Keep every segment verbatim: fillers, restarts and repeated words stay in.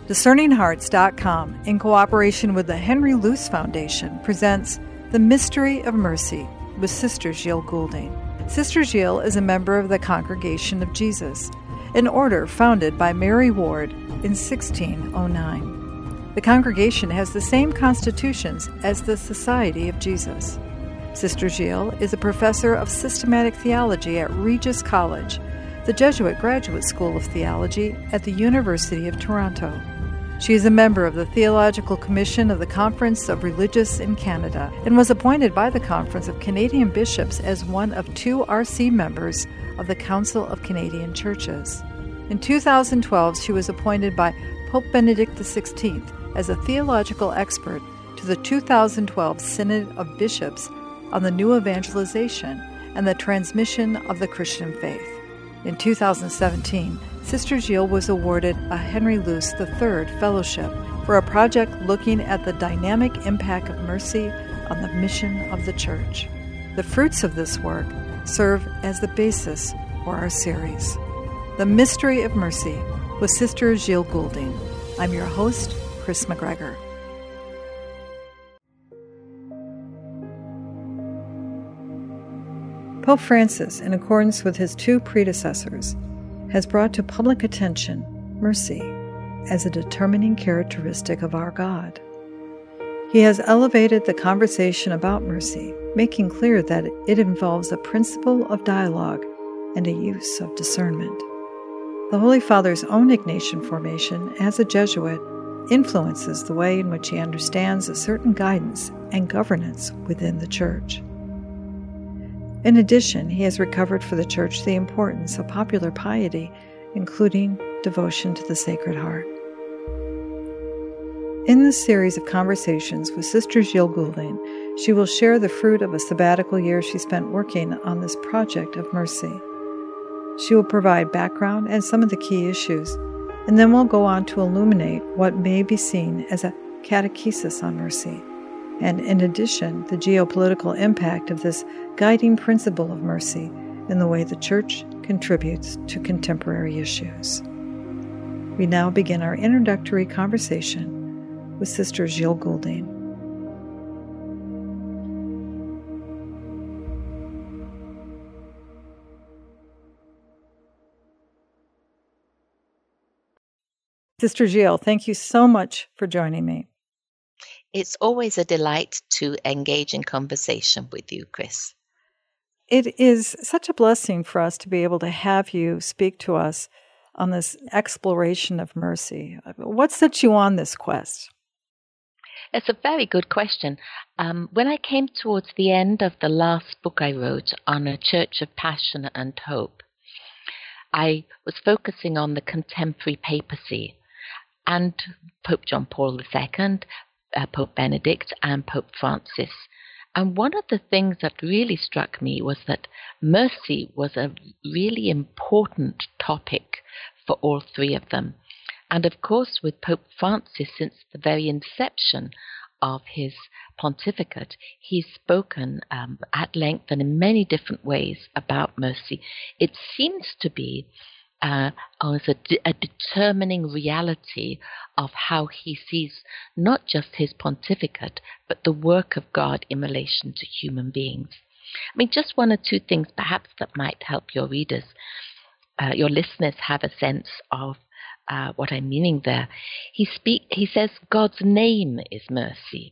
Discerning Hearts dot com, in cooperation with the Henry Luce Foundation, presents The Mystery of Mercy with Sister Gilles Goulding. Sister Gilles is a member of the Congregation of Jesus, an order founded by Mary Ward in sixteen oh nine. The congregation has the same constitutions as the Society of Jesus. Sister Gilles is a professor of systematic theology at Regis College, the Jesuit Graduate School of Theology at the University of Toronto. She is a member of the Theological Commission of the Conference of Religious in Canada and was appointed by the Conference of Canadian Bishops as one of two R C members of the Council of Canadian Churches. In two thousand twelve, she was appointed by Pope Benedict the sixteenth as a theological expert to the two thousand twelve Synod of Bishops on the New Evangelization and the Transmission of the Christian Faith. In two thousand seventeen, Sister Gilles was awarded a Henry Luce the third Fellowship for a project looking at the dynamic impact of mercy on the mission of the Church. The fruits of this work serve as the basis for our series, The Mystery of Mercy with Sister Gilles Goulding. I'm your host, Chris McGregor. Pope Francis, in accordance with his two predecessors, has brought to public attention mercy as a determining characteristic of our God. He has elevated the conversation about mercy, making clear that it involves a principle of dialogue and a use of discernment. The Holy Father's own Ignatian formation as a Jesuit influences the way in which he understands a certain guidance and governance within the Church. In addition, he has recovered for the Church the importance of popular piety, including devotion to the Sacred Heart. In this series of conversations with Sister Gilles Goulding, she will share the fruit of a sabbatical year she spent working on this project of mercy. She will provide background and some of the key issues, and then we'll go on to illuminate what may be seen as a catechesis on mercy, and in addition, the geopolitical impact of this guiding principle of mercy in the way the Church contributes to contemporary issues. We now begin our introductory conversation with Sister Gilles Goulding. Sister Gilles, thank you so much for joining me. It's always a delight to engage in conversation with you, Chris. It is such a blessing for us to be able to have you speak to us on this exploration of mercy. What set you on this quest? It's a very good question. Um, when I came towards the end of the last book I wrote on a Church of Passion and Hope, I was focusing on the contemporary papacy and Pope John Paul the Second, Uh, Pope Benedict and Pope Francis. And one of the things that really struck me was that mercy was a really important topic for all three of them. And of course, with Pope Francis, since the very inception of his pontificate, he's spoken um, at length and in many different ways about mercy. It seems to be Uh, as a, de- a determining reality of how he sees not just his pontificate, but the work of God in relation to human beings. I mean, just one or two things perhaps that might help your readers, uh, your listeners have a sense of uh, what I'm meaning there. He speak. He says God's name is mercy.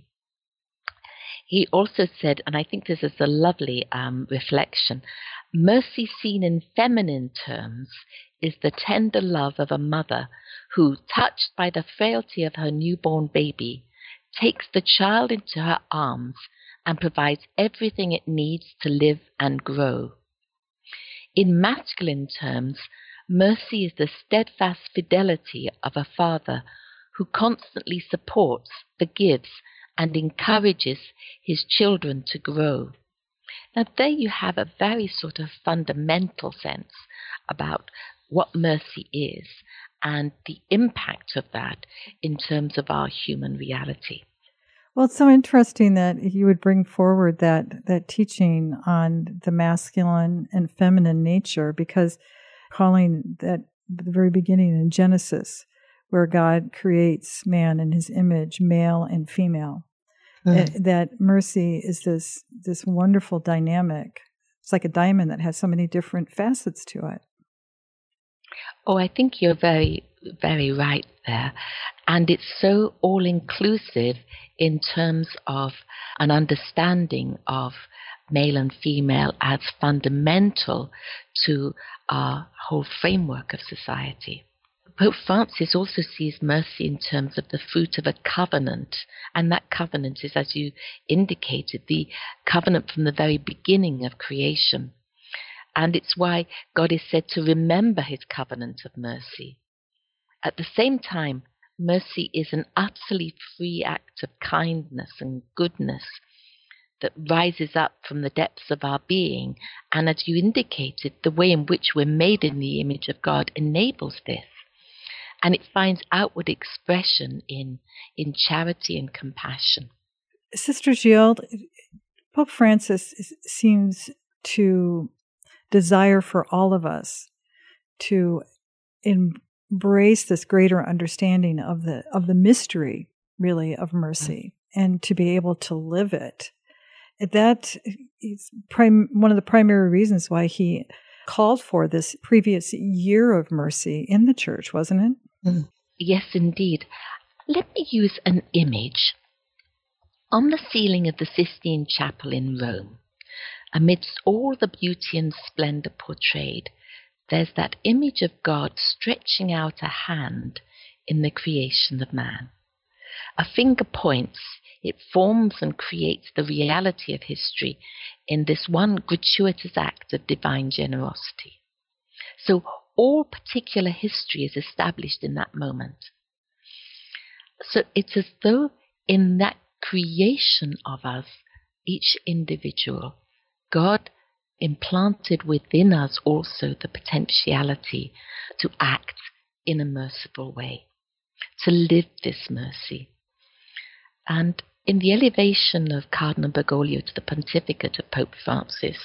He also said, and I think this is a lovely um, reflection, mercy seen in feminine terms is the tender love of a mother who, touched by the frailty of her newborn baby, takes the child into her arms and provides everything it needs to live and grow. In masculine terms, mercy is the steadfast fidelity of a father who constantly supports, forgives, and encourages his children to grow. Now, there you have a very sort of fundamental sense about what mercy is and the impact of that in terms of our human reality. Well, it's so interesting that you would bring forward that that teaching on the masculine and feminine nature, because calling that at the very beginning in Genesis, where God creates man in his image, male and female. Mm. Uh, that mercy is this this wonderful dynamic. It's like a diamond that has so many different facets to it. Oh, I think you're very, very right there. And it's so all-inclusive in terms of an understanding of male and female as fundamental to our whole framework of society. Pope Francis also sees mercy in terms of the fruit of a covenant, and that covenant is, as you indicated, the covenant from the very beginning of creation. And it's why God is said to remember his covenant of mercy. At the same time, mercy is an utterly free act of kindness and goodness that rises up from the depths of our being. And as you indicated, the way in which we're made in the image of God enables this. And it finds outward expression in, in charity and compassion. Sister Gilles, Pope Francis seems to desire for all of us to embrace this greater understanding of the of the mystery, really, of mercy, mm-hmm. and to be able to live it. That is prim- one of the primary reasons why he called for this previous year of mercy in the church, wasn't it? Mm. Yes, indeed. Let me use an image. On the ceiling of the Sistine Chapel in Rome, amidst all the beauty and splendor portrayed, there's that image of God stretching out a hand in the creation of man. A finger points, it forms and creates the reality of history in this one gratuitous act of divine generosity. So all particular history is established in that moment. So it's as though in that creation of us, each individual, God implanted within us also the potentiality to act in a merciful way, to live this mercy. And in the elevation of Cardinal Bergoglio to the pontificate of Pope Francis,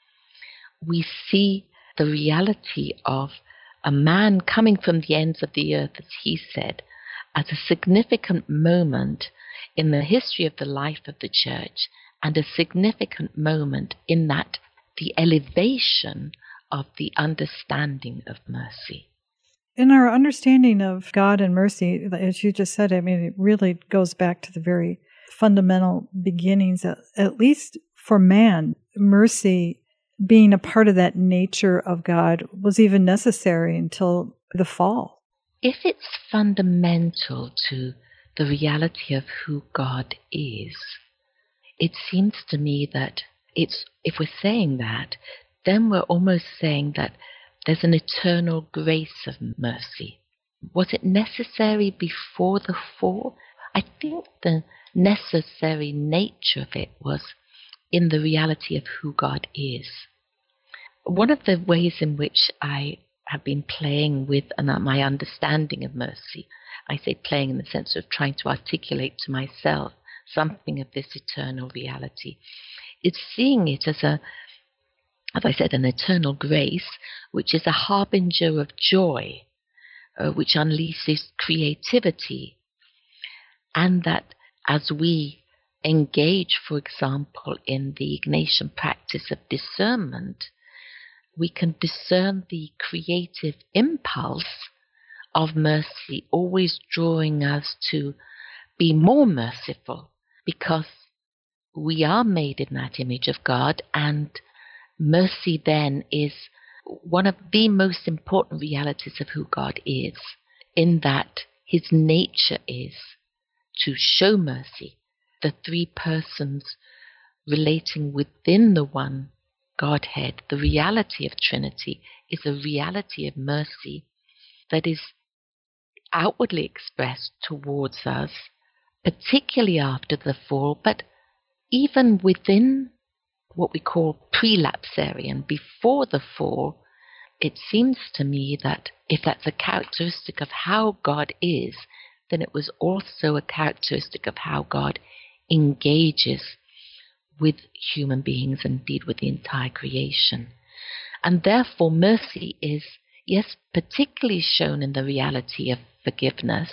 we see the reality of a man coming from the ends of the earth, as he said, as a significant moment in the history of the life of the Church, and a significant moment in that the elevation of the understanding of mercy. In our understanding of God and mercy, as you just said, I mean, it really goes back to the very fundamental beginnings, at, at least for man. Mercy, being a part of that nature of God, was even necessary until the fall. If it's fundamental to the reality of who God is, it seems to me that it's, if we're saying that, then we're almost saying that there's an eternal grace of mercy. Was it necessary before the fall? I think the necessary nature of it was in the reality of who God is. One of the ways in which I have been playing with my understanding of mercy, I say playing in the sense of trying to articulate to myself something of this eternal reality, it's seeing it as a, as I said, an eternal grace, which is a harbinger of joy, uh, which unleashes creativity, and that as we engage, for example, in the Ignatian practice of discernment, we can discern the creative impulse of mercy, always drawing us to be more merciful, because we are made in that image of God, and mercy then is one of the most important realities of who God is, in that his nature is to show mercy. The three persons relating within the one Godhead, the reality of Trinity, is a reality of mercy that is outwardly expressed towards us, particularly after the fall, but even within what we call prelapsarian, before the fall. It seems to me that if that's a characteristic of how God is, then it was also a characteristic of how God engages with human beings, and indeed with the entire creation. And therefore mercy is yes, particularly shown in the reality of forgiveness,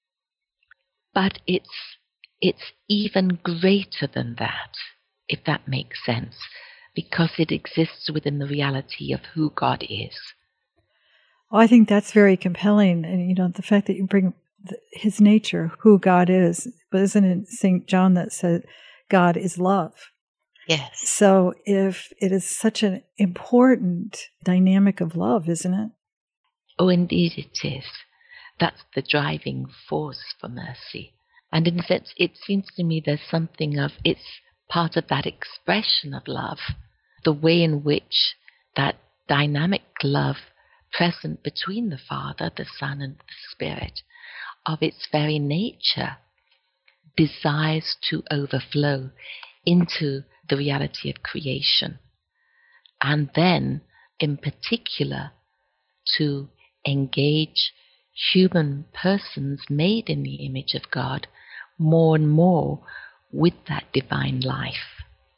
but it's it's even greater than that, if that makes sense, because it exists within the reality of who God is. Oh, I think that's very compelling. And, you know, the fact that you bring the, his nature, who God is, but isn't it Saint John that said God is love? Yes. So if it is such an important dynamic of love, isn't it? Oh, indeed it is. That's the driving force for mercy. And in a sense, it seems to me there's something of, it's part of that expression of love, the way in which that dynamic love present between the Father, the Son, and the Spirit, of its very nature, desires to overflow into the reality of creation. And then, in particular, to engage human persons made in the image of God more and more with that divine life.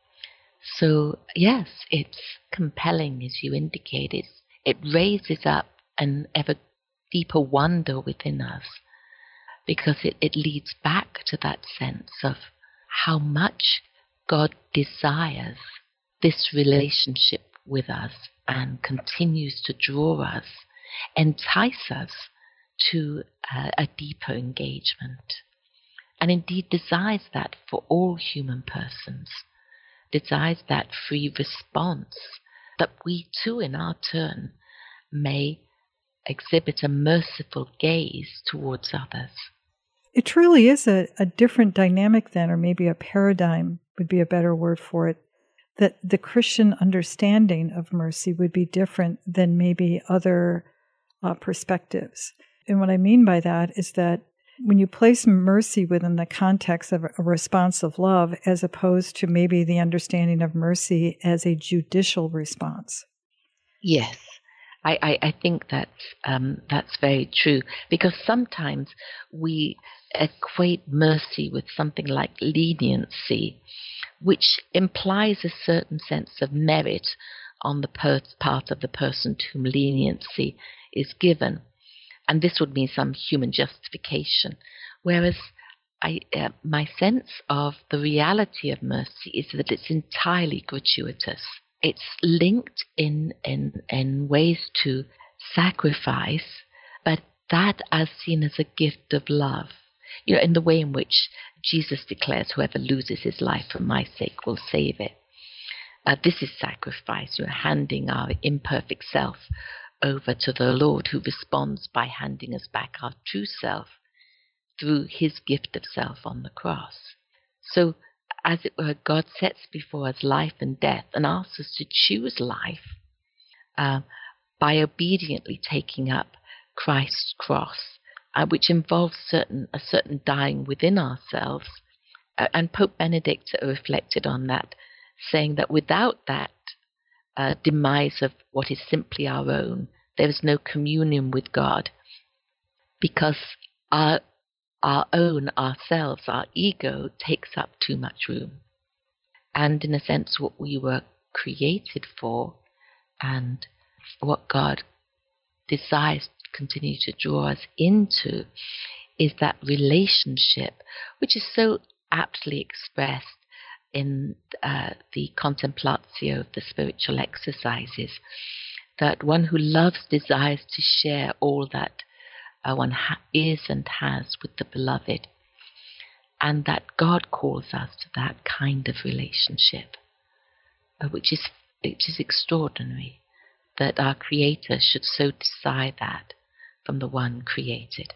So, yes, it's compelling, as you indicated. It raises up an ever deeper wonder within us, because it, it leads back to that sense of how much God desires this relationship with us and continues to draw us, entice us to uh, a deeper engagement, and indeed desires that for all human persons, desires that free response, that we too in our turn may exhibit a merciful gaze towards others. It truly is a, a different dynamic then, or maybe a paradigm would be a better word for it, that the Christian understanding of mercy would be different than maybe other uh, perspectives. And what I mean by that is that when you place mercy within the context of a response of love, as opposed to maybe the understanding of mercy as a judicial response. Yes, I, I, I think that's, um, that's very true, because sometimes we equate mercy with something like leniency, which implies a certain sense of merit on the per- part of the person to whom leniency is given. And this would mean some human justification. Whereas I, uh, my sense of the reality of mercy is that it's entirely gratuitous. It's linked in, in, in ways to sacrifice, but that as seen as a gift of love. You know, in the way in which Jesus declares, whoever loses his life for my sake will save it. Uh, this is sacrifice, you know, handing our imperfect self over to the Lord, who responds by handing us back our true self through his gift of self on the cross. So, as it were, God sets before us life and death and asks us to choose life uh, by obediently taking up Christ's cross, uh, which involves certain a certain dying within ourselves. Uh, and Pope Benedict reflected on that, saying that without that uh, demise of what is simply our own, there is no communion with God, because our our own, ourselves, our ego takes up too much room. And in a sense, what we were created for and what God desires to continue to draw us into is that relationship, which is so aptly expressed in uh, the Contemplatio of the spiritual exercises, that one who loves desires to share all that uh, one ha- is and has with the beloved, and that God calls us to that kind of relationship, uh, which is which is extraordinary, that our Creator should so desire that from the one created.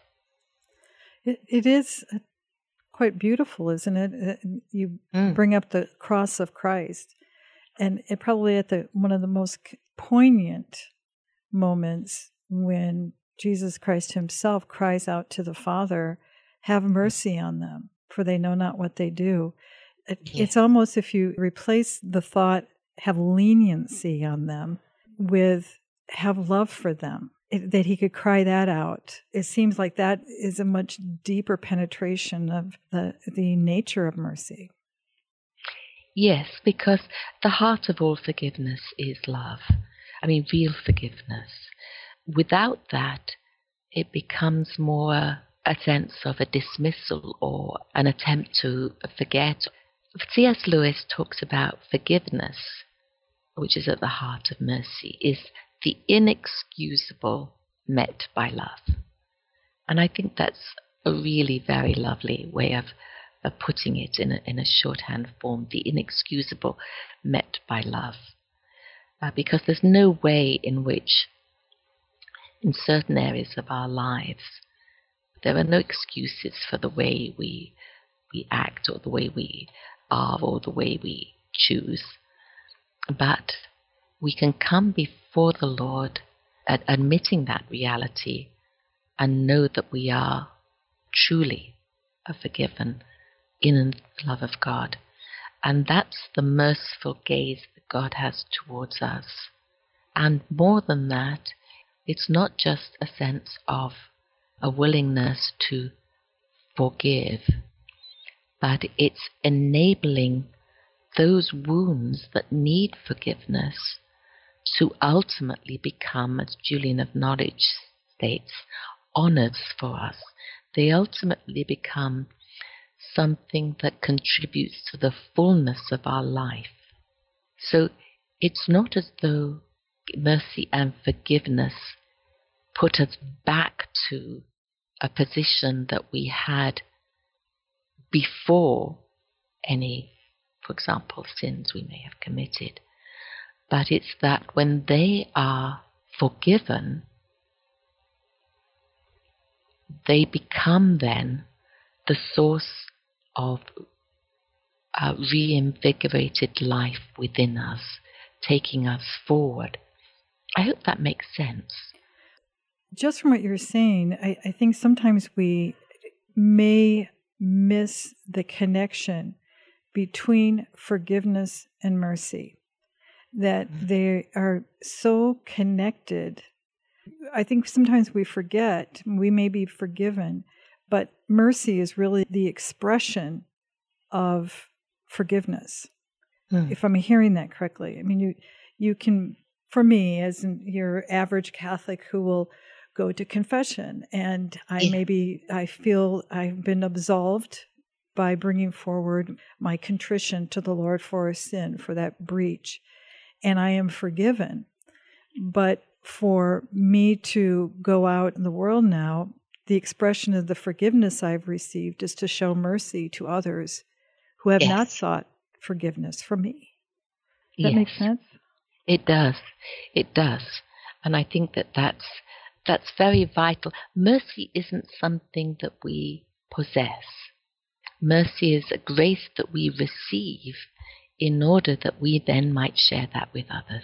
It, it is quite beautiful, isn't it? You Mm. bring up the cross of Christ, and it probably at the one of the most poignant moments when Jesus Christ himself cries out to the Father, "Have mercy on them, for they know not what they do." It, Yes. It's almost if you replace the thought, "have leniency on them," with "have love for them," it, that he could cry that out. It seems like that is a much deeper penetration of the, the nature of mercy. Yes, because the heart of all forgiveness is love. I mean, real forgiveness, without that, it becomes more a sense of a dismissal or an attempt to forget. C S Lewis talks about forgiveness, which is at the heart of mercy, is the inexcusable met by love. And I think that's a really very lovely way of, of putting it in a, in a shorthand form, the inexcusable met by love. Uh, because there's no way in which, in certain areas of our lives, there are no excuses for the way we we act or the way we are or the way we choose. But we can come before the Lord at admitting that reality and know that we are truly forgiven in the love of God. And that's the merciful gaze that God has towards us. And more than that, it's not just a sense of a willingness to forgive, but it's enabling those wounds that need forgiveness to ultimately become, as Julian of Norwich states, honors for us. They ultimately become something that contributes to the fullness of our life. So it's not as though mercy and forgiveness put us back to a position that we had before any, for example, sins we may have committed. But it's that when they are forgiven, they become then the source of a reinvigorated life within us, taking us forward. I hope that makes sense. Just from what you're saying, I, I think sometimes we may miss the connection between forgiveness and mercy, that mm-hmm. they are so connected. I think sometimes we forget, we may be forgiven, but mercy is really the expression of forgiveness. Mm. If I'm hearing that correctly. I mean, you you can, for me, as in your average Catholic who will go to confession, and I yeah. maybe I feel I've been absolved by bringing forward my contrition to the Lord for a sin, for that breach, and I am forgiven. But for me to go out in the world now, the expression of the forgiveness I've received is to show mercy to others who have yes. not sought forgiveness from me. Does that yes. make sense? It does. It does. And I think that that's, that's very vital. Mercy isn't something that we possess. Mercy is a grace that we receive in order that we then might share that with others.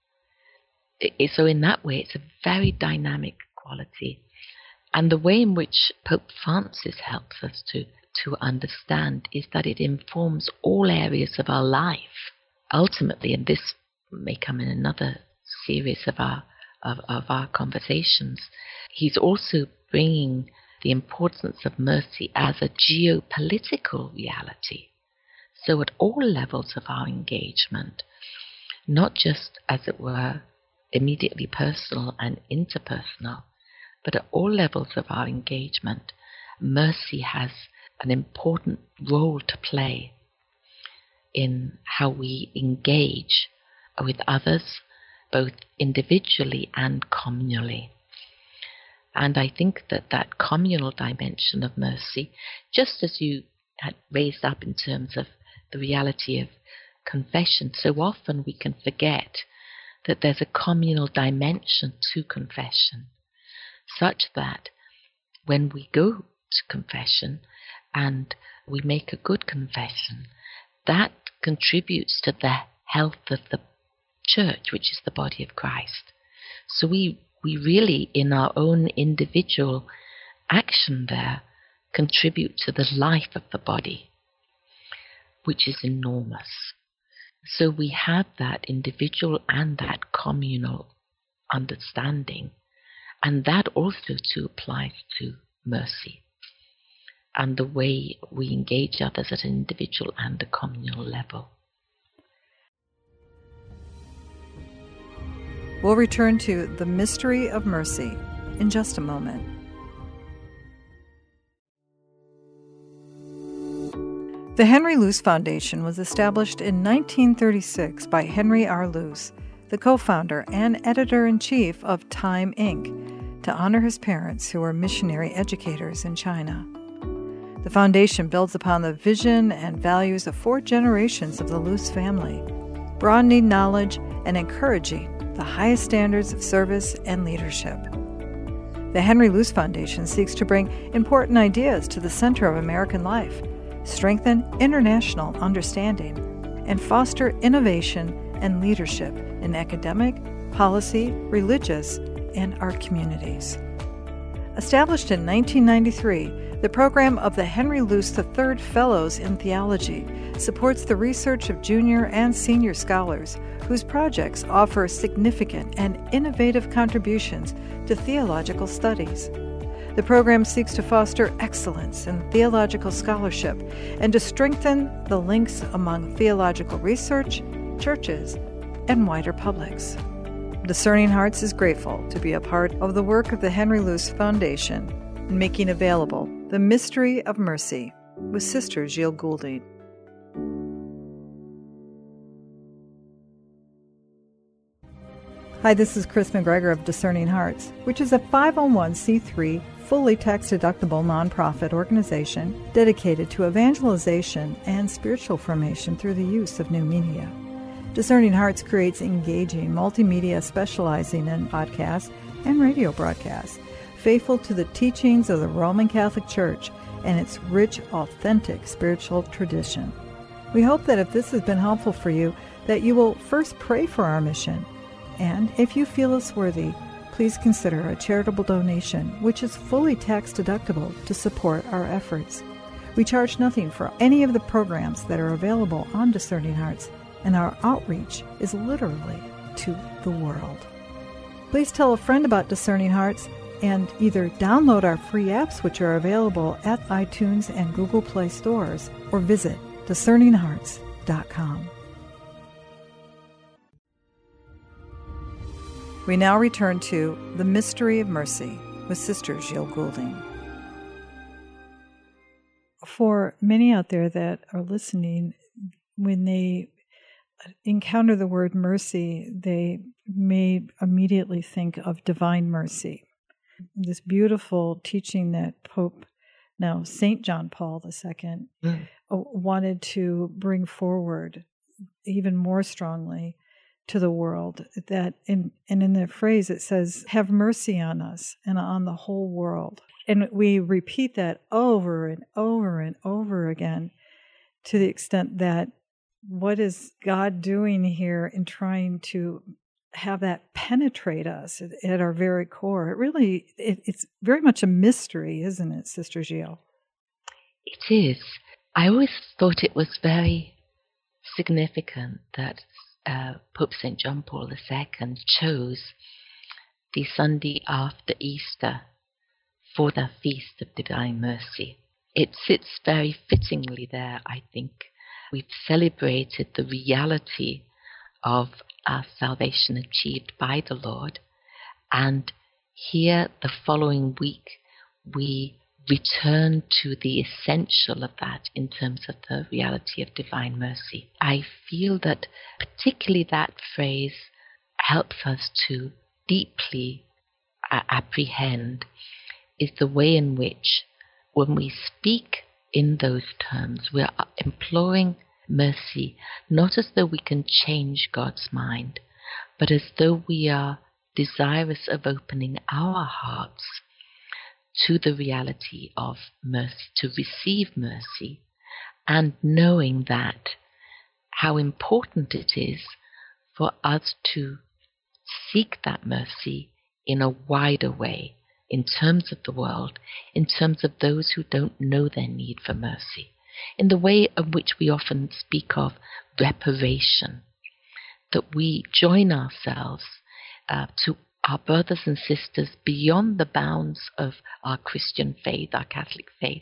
It, so in that way, it's a very dynamic quality. And the way in which Pope Francis helps us to, to understand is that it informs all areas of our life. Ultimately, and this may come in another series of our, of, of our conversations, he's also bringing the importance of mercy as a geopolitical reality. So at all levels of our engagement, not just, as it were, immediately personal and interpersonal, but at all levels of our engagement, mercy has an important role to play in how we engage with others, both individually and communally. And I think that that communal dimension of mercy, just as you had raised up in terms of the reality of confession, so often we can forget that there's a communal dimension to confession, such that when we go to confession and we make a good confession, that contributes to the health of the church, which is the body of Christ. So we, we really, in our own individual action there, contribute to the life of the body, which is enormous. So we have that individual and that communal understanding, and that also too applies to mercy and the way we engage others at an individual and a communal level. We'll return to The Mystery of Mercy in just a moment. The Henry Luce Foundation was established in nineteen thirty-six by Henry R. Luce, the co-founder and editor-in-chief of Time, Incorporated, to honor his parents who were missionary educators in China. The foundation builds upon the vision and values of four generations of the Luce family, broadening knowledge and encouraging the highest standards of service and leadership. The Henry Luce Foundation seeks to bring important ideas to the center of American life, strengthen international understanding, and foster innovation and leadership in academic, policy, religious, and art communities. Established in nineteen ninety-three, the program of the Henry Luce the third Fellows in Theology supports the research of junior and senior scholars whose projects offer significant and innovative contributions to theological studies. The program seeks to foster excellence in theological scholarship and to strengthen the links among theological research, churches, and wider publics. Discerning Hearts is grateful to be a part of the work of the Henry Luce Foundation in making available The Mystery of Mercy with Sister Gilles Goulding. Hi, this is Chris McGregor of Discerning Hearts, which is a five oh one c three, fully tax-deductible nonprofit organization dedicated to evangelization and spiritual formation through the use of new media. Discerning Hearts creates engaging multimedia specializing in podcasts and radio broadcasts, faithful to the teachings of the Roman Catholic Church and its rich, authentic spiritual tradition. We hope that if this has been helpful for you, that you will first pray for our mission, and if you feel us worthy, please consider a charitable donation, which is fully tax-deductible to support our efforts. We charge nothing for any of the programs that are available on Discerning Hearts, and our outreach is literally to the world. Please tell a friend about Discerning Hearts and either download our free apps, which are available at iTunes and Google Play stores, or visit discerning hearts dot com. We now return to The Mystery of Mercy with Sister Gilles Goulding. For many out there that are listening, when they encounter the word mercy, they may immediately think of divine mercy. This beautiful teaching that Pope, now Saint John Paul the Second, mm. wanted to bring forward even more strongly to the world, that in and in the phrase it says, have mercy on us and on the whole world. And we repeat that over and over and over again, to the extent that what is God doing here in trying to have that penetrate us at, at our very core? It really, it, it's very much a mystery, isn't it, Sister Gilles? It is. I always thought it was very significant that Uh, Pope Saint John Paul the Second chose the Sunday after Easter for the Feast of Divine Mercy. It sits very fittingly there, I think. We've celebrated the reality of our salvation achieved by the Lord, and here the following week we return to the essential of that in terms of the reality of divine mercy. I feel that particularly that phrase helps us to deeply uh, apprehend is the way in which, when we speak in those terms, we are imploring mercy, not as though we can change God's mind, but as though we are desirous of opening our hearts to the reality of mercy, to receive mercy, and knowing that how important it is for us to seek that mercy in a wider way, in terms of the world, in terms of those who don't know their need for mercy, in the way in which we often speak of reparation, that we join ourselves uh, to our brothers and sisters beyond the bounds of our Christian faith, our Catholic faith,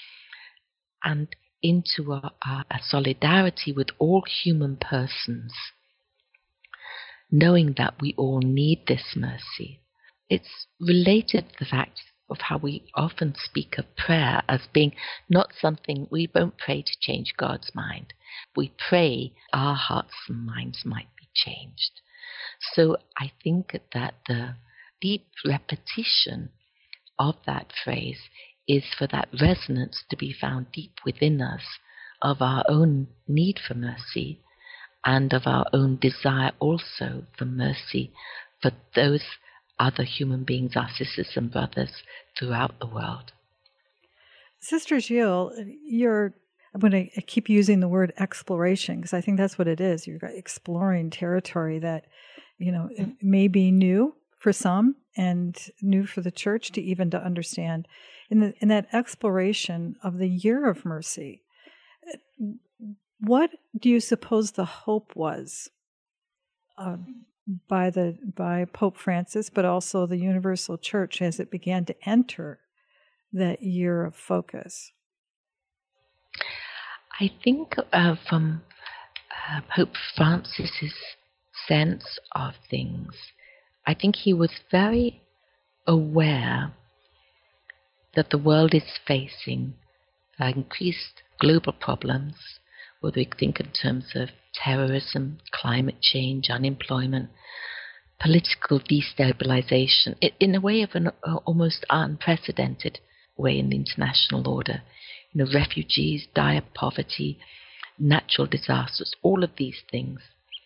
and into a, a solidarity with all human persons, knowing that we all need this mercy. It's related to the fact of how we often speak of prayer as being not something, we won't pray to change God's mind. We pray our hearts and minds might be changed. So I think that the deep repetition of that phrase is for that resonance to be found deep within us of our own need for mercy and of our own desire also for mercy for those other human beings, our sisters and brothers throughout the world. Sister Gilles, you're, I'm going to keep using the word exploration because I think that's what it is. You're exploring territory that, you know, it may be new for some and new for the church to even to understand. In, the, in that exploration of the year of mercy, what do you suppose the hope was uh, by the by Pope Francis, but also the Universal Church as it began to enter that year of focus? I think uh, from uh, Pope Francis's sense of things, I think he was very aware that the world is facing uh, increased global problems, whether we think in terms of terrorism, climate change, unemployment, political destabilization, in a way of an uh, almost unprecedented way in the international order. You know, refugees, dire poverty, natural disasters, all of these things.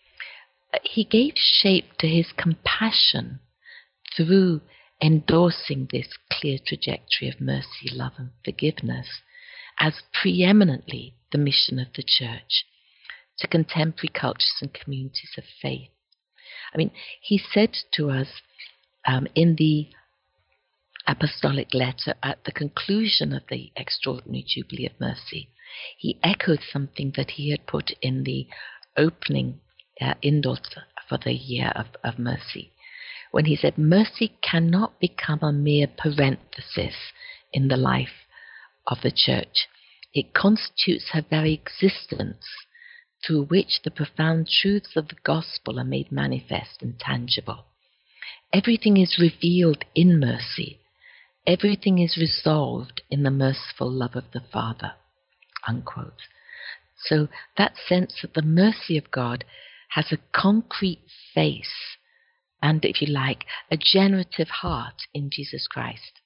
He gave shape to his compassion through endorsing this clear trajectory of mercy, love, and forgiveness as preeminently the mission of the Church to contemporary cultures and communities of faith. I mean, he said to us um, in the apostolic letter at the conclusion of the extraordinary Jubilee of Mercy, he echoed something that he had put in the opening uh, indult for the year of, of mercy, when he said, mercy cannot become a mere parenthesis in the life of the Church. It constitutes her very existence, through which the profound truths of the gospel are made manifest and tangible. Everything is revealed in mercy. Everything is resolved in the merciful love of the Father. Unquote. So that sense that the mercy of God has a concrete face and, if you like, a generative heart in Jesus Christ.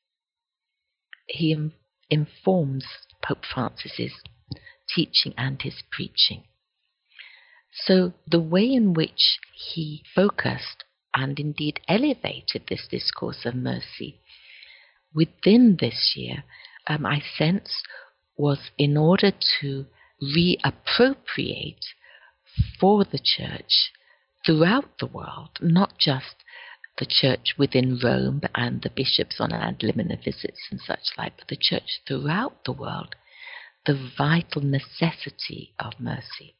He im- informs Pope Francis's teaching and his preaching. So the way in which he focused and indeed elevated this discourse of mercy within this year, um, I sense, was in order to reappropriate for the Church throughout the world, not just the Church within Rome and the bishops on ad limina visits and such like, but the Church throughout the world, the vital necessity of mercy.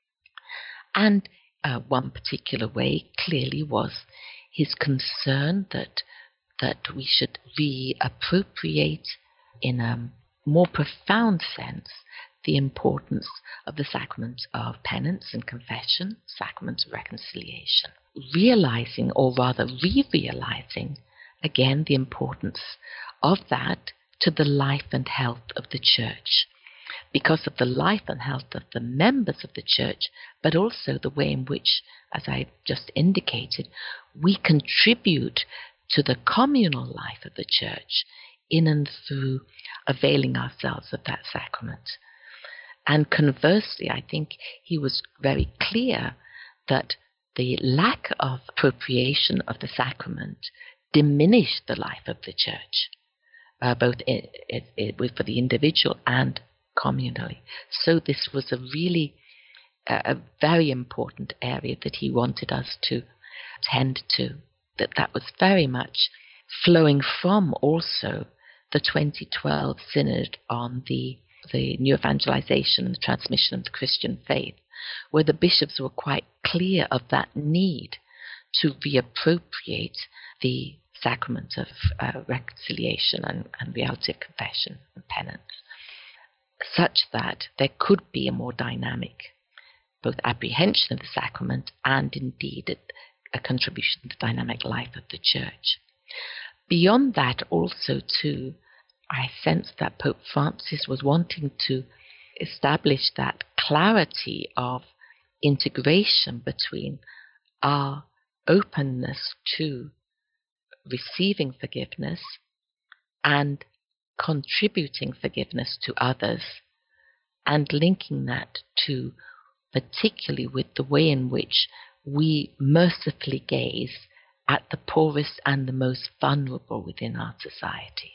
And uh, one particular way clearly was his concern that that we should reappropriate in a more profound sense the importance of the sacrament of penance and confession, sacrament of reconciliation, realizing, or rather re-realizing, again the importance of that to the life and health of the Church, because of the life and health of the members of the Church, but also the way in which, as I just indicated, we contribute to the communal life of the Church in and through availing ourselves of that sacrament. And conversely, I think he was very clear that the lack of appropriation of the sacrament diminished the life of the Church, uh, both it, it, it, for the individual and communally. So this was a really uh, a very important area that he wanted us to tend to. That that was very much flowing from also the twenty twelve Synod on the the new evangelization and the transmission of the Christian faith, where the bishops were quite clear of that need to reappropriate the sacrament of uh, reconciliation and, and reality of confession and penance, such that there could be a more dynamic both apprehension of the sacrament and indeed a contribution to the dynamic life of the Church. Beyond that, also, too, I sensed that Pope Francis was wanting to establish that clarity of integration between our openness to receiving forgiveness and contributing forgiveness to others, and linking that to particularly with the way in which we mercifully gaze at the poorest and the most vulnerable within our society.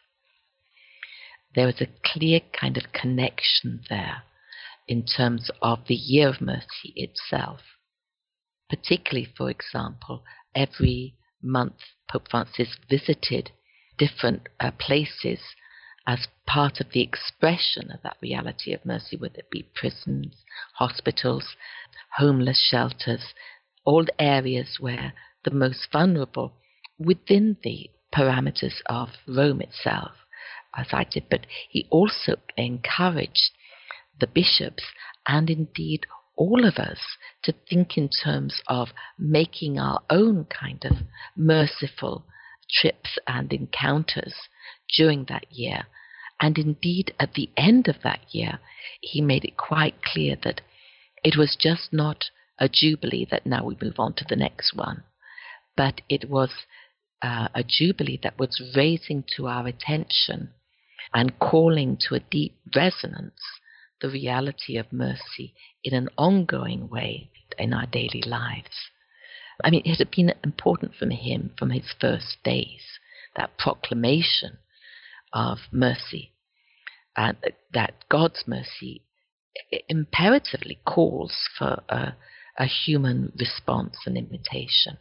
There was a clear kind of connection there in terms of the Year of Mercy itself. Particularly, for example, every month Pope Francis visited different uh, places as part of the expression of that reality of mercy, whether it be prisons, hospitals, homeless shelters, all areas where the most vulnerable within the parameters of Rome itself are cited. But he also encouraged the bishops and indeed all of us to think in terms of making our own kind of merciful trips and encounters during that year. And indeed, at the end of that year, he made it quite clear that it was just not a jubilee that now we move on to the next one, but it was uh, a jubilee that was raising to our attention and calling to a deep resonance the reality of mercy in an ongoing way in our daily lives. I mean, it had been important from him from his first days, that proclamation of mercy, and that God's mercy imperatively calls for a, a human response and imitation.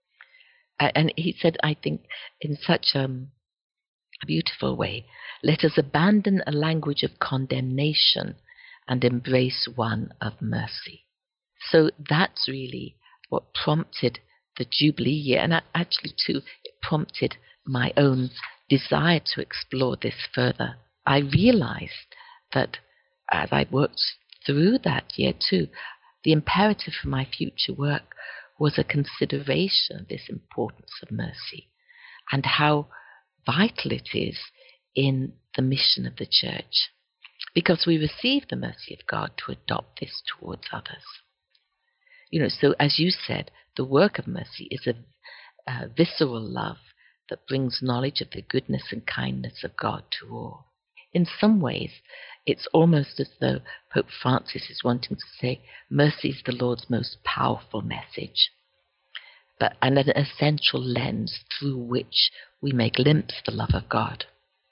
And he said, I think, in such um, a beautiful way, let us abandon a language of condemnation and embrace one of mercy. So that's really what prompted the Jubilee year, and actually, too, it prompted my own desire to explore this further. I realized that as I worked through that year, too, the imperative for my future work was a consideration of this importance of mercy and how vital it is in the mission of the Church, because we receive the mercy of God to adopt this towards others. You know, so as you said, the work of mercy is a, a visceral love that brings knowledge of the goodness and kindness of God to all. In some ways, it's almost as though Pope Francis is wanting to say, mercy is the Lord's most powerful message, but an essential lens through which we may glimpse the love of God.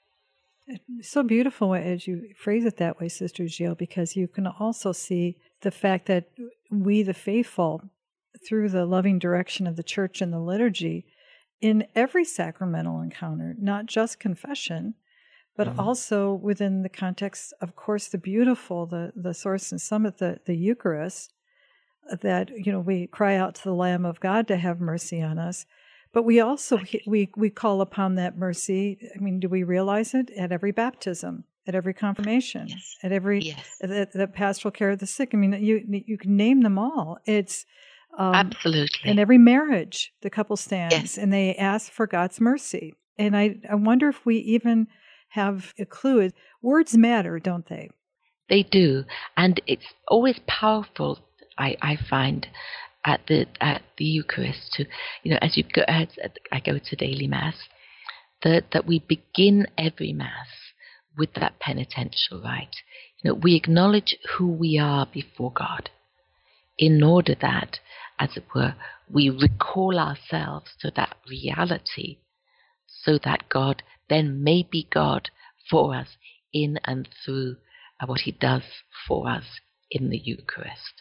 It's so beautiful as you phrase it that way, Sister Gilles, because you can also see the fact that we, the faithful, through the loving direction of the Church and the liturgy, in every sacramental encounter, not just confession, but mm-hmm. also within the context, of course, the beautiful, the, the source and summit, the, the Eucharist, that, you know, we cry out to the Lamb of God to have mercy on us. But we also, we, we call upon that mercy. I mean, do we realize it? At every baptism, at every confirmation, yes. at every, yes. the, the pastoral care of the sick. I mean, you you can name them all. It's, um, absolutely. in every marriage, the couple stands yes. and they ask for God's mercy. And I, I wonder if we even have a clue. Words matter, don't they? They do. And it's always powerful, I, I find, at the at the Eucharist, to, you know, as you go, as I go to daily Mass, that that we begin every Mass with that penitential rite. You know, we acknowledge who we are before God, in order that, as it were, we recall ourselves to that reality, so that God then may be God for us in and through what He does for us in the Eucharist.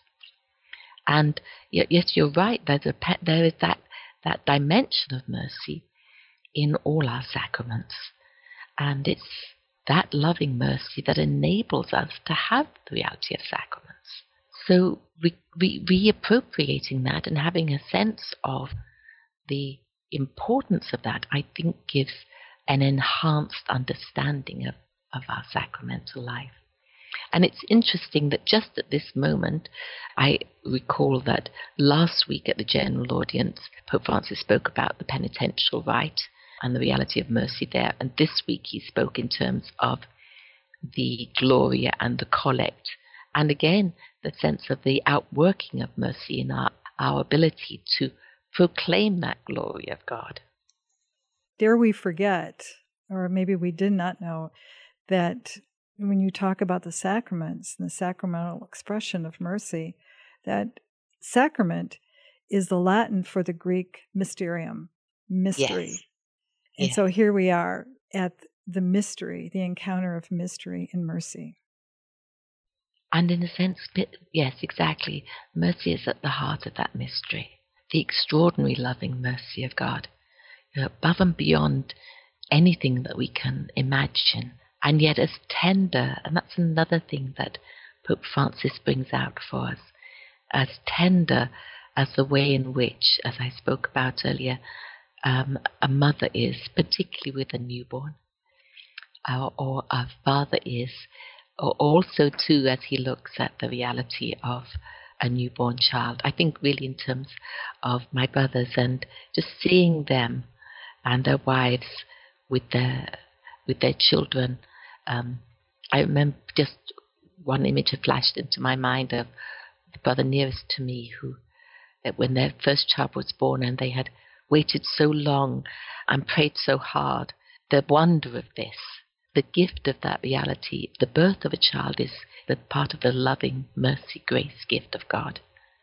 And yes, you're right. There's a there is that that dimension of mercy in all our sacraments, and it's that loving mercy that enables us to have the reality of sacraments. So re, re, reappropriating that and having a sense of the importance of that, I think, gives an enhanced understanding of, of our sacramental life. And it's interesting that just at this moment, I recall that last week at the general audience, Pope Francis spoke about the penitential rite and the reality of mercy there. And this week he spoke in terms of the Gloria and the Collect. And again, the sense of the outworking of mercy in our, our ability to proclaim that glory of God. Dare we forget, or maybe we did not know, that when you talk about the sacraments and the sacramental expression of mercy, that sacrament is the Latin for the Greek mysterium, mystery. Yes. And yes. so here we are at the mystery, the encounter of mystery and mercy. And in a sense, yes, exactly. Mercy is at the heart of that mystery, the extraordinary loving mercy of God, you know, above and beyond anything that we can imagine, and yet as tender, and that's another thing that Pope Francis brings out for us, as tender as the way in which, as I spoke about earlier, um, a mother is, particularly with a newborn, uh, or a father is, or also too as he looks at the reality of a newborn child. I think really in terms of my brothers and just seeing them and their wives with their with their children. Um, I remember just one image had flashed into my mind of the brother nearest to me who, when their first child was born and they had waited so long and prayed so hard, the wonder of this, the gift of that reality, the birth of a child is the part of the loving mercy, grace gift of God.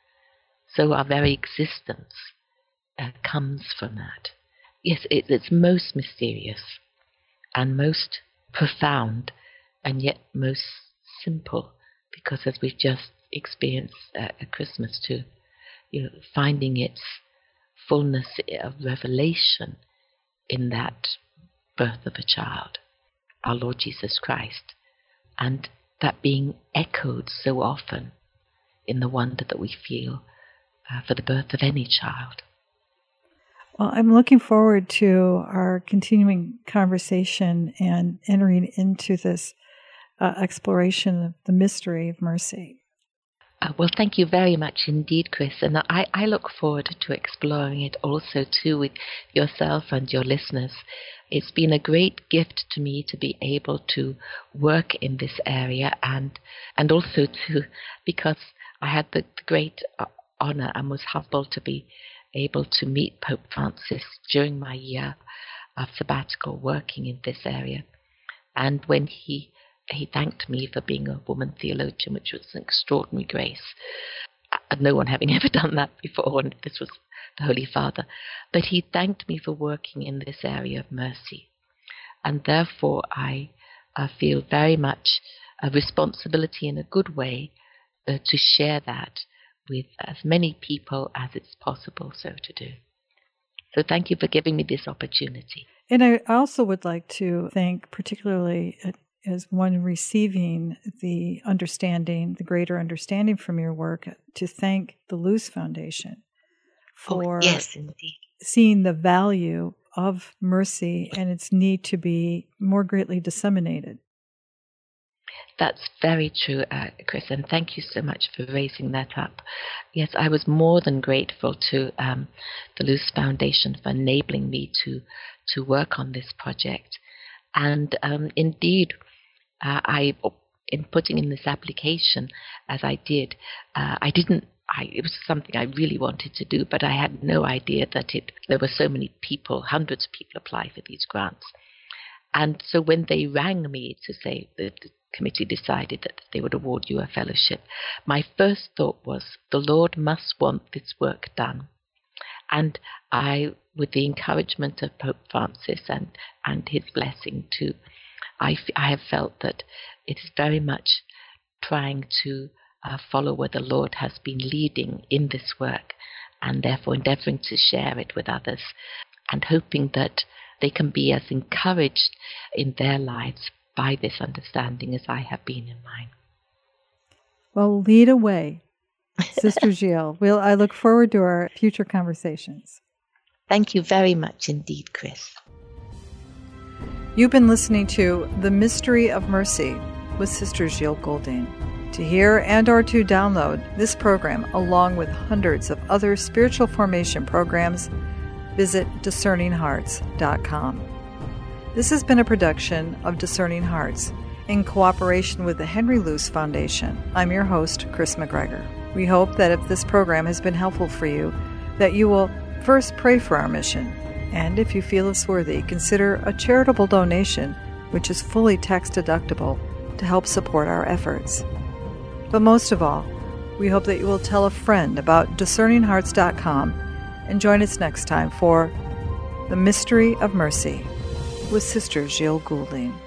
So our very existence uh, comes from that. Yes, it, it's most mysterious and most profound and yet most simple, because as we've just experienced uh, at Christmas too, you know, finding its fullness of revelation in that birth of a child, our Lord Jesus Christ, and that being echoed so often in the wonder that we feel uh, for the birth of any child. Well, I'm looking forward to our continuing conversation and entering into this uh, exploration of the mystery of mercy. Uh, well, thank you very much indeed, Chris. And I, I look forward to exploring it also too with yourself and your listeners. It's been a great gift to me to be able to work in this area, and and also to, because I had the, the great honor and was humbled to be able to meet Pope Francis during my year of sabbatical working in this area. And when he he thanked me for being a woman theologian, which was an extraordinary grace, no one having ever done that before, and this was the Holy Father. But he thanked me for working in this area of mercy. And therefore I uh, feel very much a responsibility in a good way uh, to share that with as many people as it's possible so to do. So thank you for giving me this opportunity. And I also would like to thank, particularly as one receiving the understanding, the greater understanding from your work, to thank the Luce Foundation for oh, yes, indeed. seeing the value of mercy and its need to be more greatly disseminated. That's very true, uh, Chris, and thank you so much for raising that up. Yes, I was more than grateful to um, the Luce Foundation for enabling me to to work on this project. And um, indeed, uh, I, in putting in this application, as I did, uh, I didn't. I, it was something I really wanted to do, but I had no idea that it. There were so many people, hundreds of people apply for these grants. And so when they rang me to say that the committee decided that they would award you a fellowship, my first thought was, the Lord must want this work done. And I, with the encouragement of Pope Francis and, and his blessing too, I, I have felt that it is very much trying to uh, follow where the Lord has been leading in this work, and therefore endeavoring to share it with others, and hoping that they can be as encouraged in their lives by this understanding as I have been in mine. Well, lead away, Sister Gilles. Well, I look forward to our future conversations. Thank you very much indeed, Chris. You've been listening to The Mystery of Mercy, with Sister Gilles Goulding. To hear and or to download this program along with hundreds of other spiritual formation programs, visit discerning hearts dot com. This has been a production of Discerning Hearts in cooperation with the Henry Luce Foundation. I'm your host, Chris McGregor. We hope that if this program has been helpful for you, that you will first pray for our mission, and if you feel us worthy, consider a charitable donation, which is fully tax deductible, to help support our efforts. But most of all, we hope that you will tell a friend about discerning hearts dot com and join us next time for The Mystery of Mercy with Sister Gilles Goulding.